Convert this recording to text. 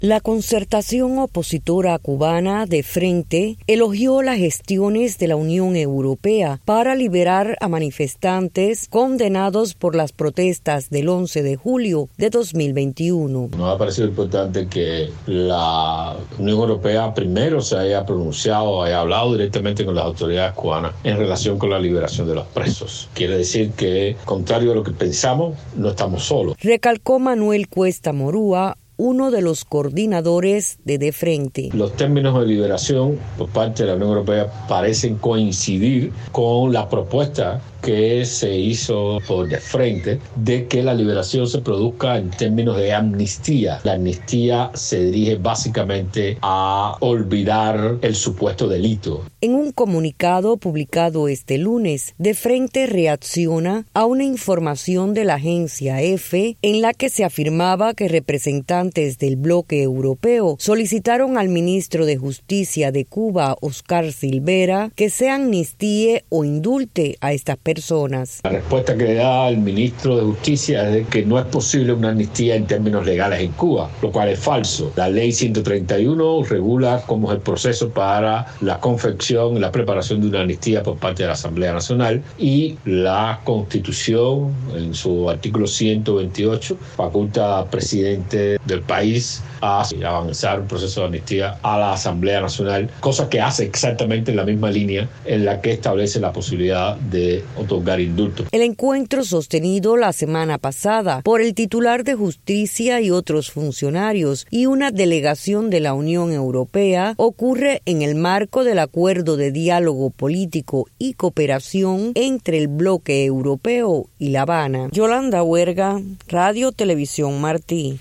La concertación opositora cubana de Frente elogió las gestiones de la Unión Europea para liberar a manifestantes condenados por las protestas del 11 de julio de 2021. Nos ha parecido importante que la Unión Europea primero se haya pronunciado, haya hablado directamente con las autoridades cubanas en relación con la liberación de los presos. Quiere decir que, contrario a lo que pensamos, no estamos solos. Recalcó Manuel Cuesta Morúa, uno de los coordinadores de Frente. Los términos de liberación por parte de la Unión Europea parecen coincidir con la propuesta que se hizo por De Frente de que la liberación se produzca en términos de amnistía. La amnistía se dirige básicamente a olvidar el supuesto delito. En un comunicado publicado este lunes, De Frente reacciona a una información de la agencia EFE en la que se afirmaba que representantes del bloque europeo solicitaron al ministro de Justicia de Cuba, Oscar Silvera, que se amnistíe o indulte a estas personas. La respuesta que da el ministro de Justicia es de que no es posible una amnistía en términos legales en Cuba, lo cual es falso. La ley 131 regula cómo es el proceso para la confección y la preparación de una amnistía por parte de la Asamblea Nacional, y la Constitución, en su artículo 128, faculta al presidente del país a avanzar un proceso de amnistía a la Asamblea Nacional, cosa que hace exactamente en la misma línea en la que establece la posibilidad de otorgar indultos. El encuentro sostenido la semana pasada por el titular de Justicia y otros funcionarios y una delegación de la Unión Europea ocurre en el marco del Acuerdo de Diálogo Político y Cooperación entre el bloque europeo y La Habana. Yolanda Huerga, Radio Televisión Martí.